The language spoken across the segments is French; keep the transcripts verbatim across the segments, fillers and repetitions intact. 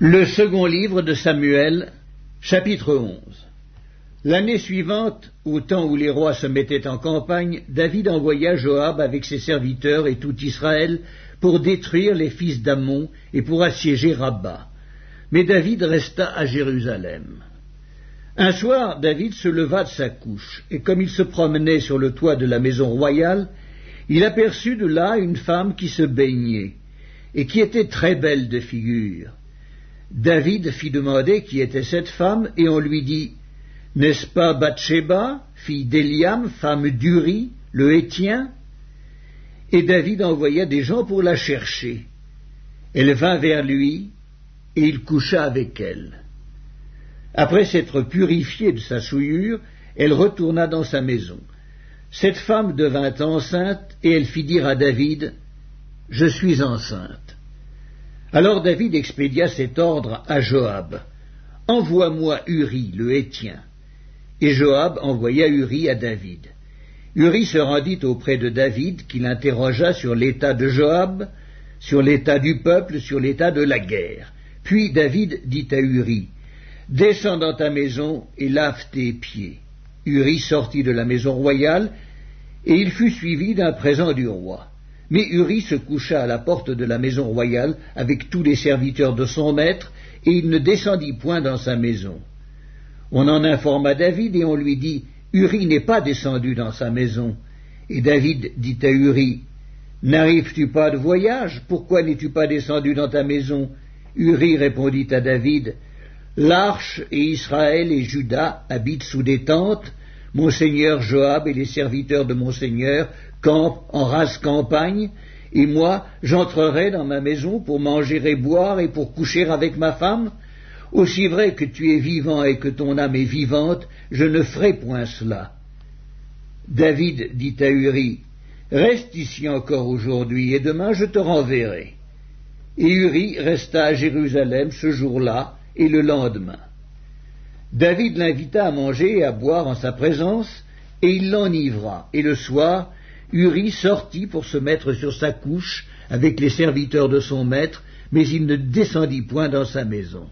Le second livre de Samuel, chapitre onze. L'année suivante, au temps où les rois se mettaient en campagne, David envoya Joab avec ses serviteurs et tout Israël pour détruire les fils d'Ammon et pour assiéger Rabba. Mais David resta à Jérusalem. Un soir, David se leva de sa couche, et comme il se promenait sur le toit de la maison royale, il aperçut de là une femme qui se baignait, et qui était très belle de figure. David fit demander qui était cette femme, et on lui dit, « N'est-ce pas Bathsheba, fille d'Éliam, femme d'Uri, le Héthien ?» Et David envoya des gens pour la chercher. Elle vint vers lui, et il coucha avec elle. Après s'être purifiée de sa souillure, elle retourna dans sa maison. Cette femme devint enceinte, et elle fit dire à David, « Je suis enceinte. » Alors David expédia cet ordre à Joab, « Envoie-moi Uri, le Héthien. » Et Joab envoya Uri à David. Uri se rendit auprès de David, qui l'interrogea sur l'état de Joab, sur l'état du peuple, sur l'état de la guerre. Puis David dit à Uri, « Descends dans ta maison et lave tes pieds. » Uri sortit de la maison royale, et il fut suivi d'un présent du roi. Mais Uri se coucha à la porte de la maison royale avec tous les serviteurs de son maître, et il ne descendit point dans sa maison. On en informa David, et on lui dit, « Uri n'est pas descendu dans sa maison. » Et David dit à Uri, « N'arrives-tu pas de voyage? Pourquoi n'es-tu pas descendu dans ta maison ?» Uri répondit à David, « L'arche et Israël et Juda habitent sous des tentes. Mon seigneur Joab et les serviteurs de mon seigneur campent en rase campagne, et moi j'entrerai dans ma maison pour manger et boire et pour coucher avec ma femme. Aussi vrai que tu es vivant et que ton âme est vivante, je ne ferai point cela. » David dit à Uri, « Reste ici encore aujourd'hui, et demain je te renverrai. » Et Uri resta à Jérusalem ce jour-là et le lendemain. David l'invita à manger et à boire en sa présence, et il l'enivra. Et le soir, Uri sortit pour se mettre sur sa couche avec les serviteurs de son maître, mais il ne descendit point dans sa maison.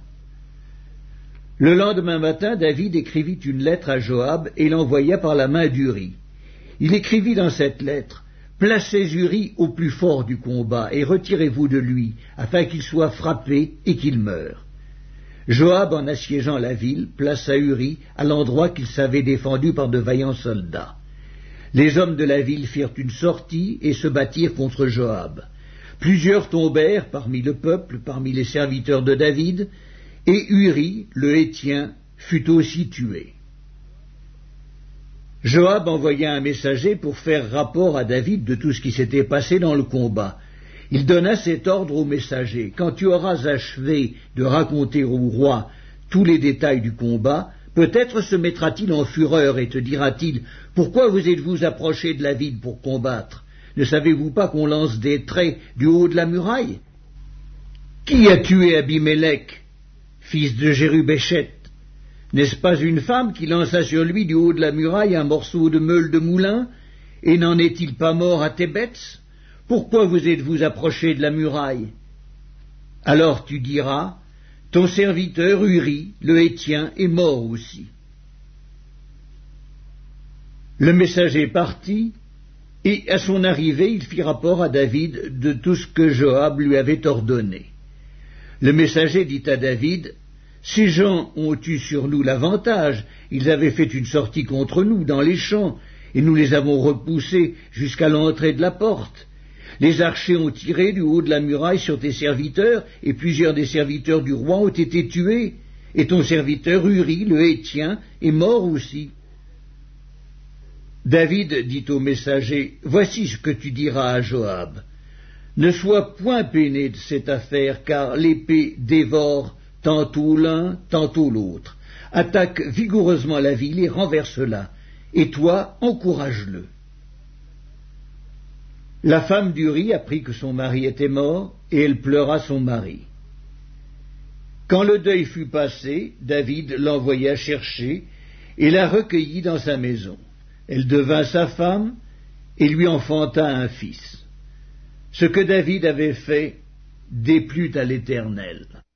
Le lendemain matin, David écrivit une lettre à Joab et l'envoya par la main d'Uri. Il écrivit dans cette lettre, « Placez Uri au plus fort du combat et retirez-vous de lui, afin qu'il soit frappé et qu'il meure. » Joab, en assiégeant la ville, plaça Uri à l'endroit qu'il savait défendu par de vaillants soldats. Les hommes de la ville firent une sortie et se battirent contre Joab. Plusieurs tombèrent parmi le peuple, parmi les serviteurs de David, et Uri, le Héthien, fut aussi tué. Joab envoya un messager pour faire rapport à David de tout ce qui s'était passé dans le combat. Il donna cet ordre au messager, « Quand tu auras achevé de raconter au roi tous les détails du combat, peut-être se mettra-t-il en fureur et te dira-t-il, « Pourquoi vous êtes-vous approchés de la ville pour combattre? Ne savez-vous pas qu'on lance des traits du haut de la muraille? Qui a tué Abimélec, fils de Jérubéchet? N'est-ce pas une femme qui lança sur lui du haut de la muraille un morceau de meule de moulin? Et n'en est-il pas mort à Thébets? Pourquoi vous êtes-vous approchés de la muraille? Alors tu diras, ton serviteur Uri, le Héthien, est mort aussi. » Le messager partit, et à son arrivée, il fit rapport à David de tout ce que Joab lui avait ordonné. Le messager dit à David, « Ces gens ont eu sur nous l'avantage, ils avaient fait une sortie contre nous dans les champs, et nous les avons repoussés jusqu'à l'entrée de la porte. Les archers ont tiré du haut de la muraille sur tes serviteurs, et plusieurs des serviteurs du roi ont été tués, et ton serviteur Uri, le Héthien, est mort aussi. » David dit au messager, « Voici ce que tu diras à Joab. Ne sois point peiné de cette affaire, car l'épée dévore tantôt l'un, tantôt l'autre. Attaque vigoureusement la ville et renverse-la, et toi, encourage-le. » La femme d'Uri apprit que son mari était mort, et elle pleura son mari. Quand le deuil fut passé, David l'envoya chercher, et la recueillit dans sa maison. Elle devint sa femme, et lui enfanta un fils. Ce que David avait fait déplut à l'Éternel.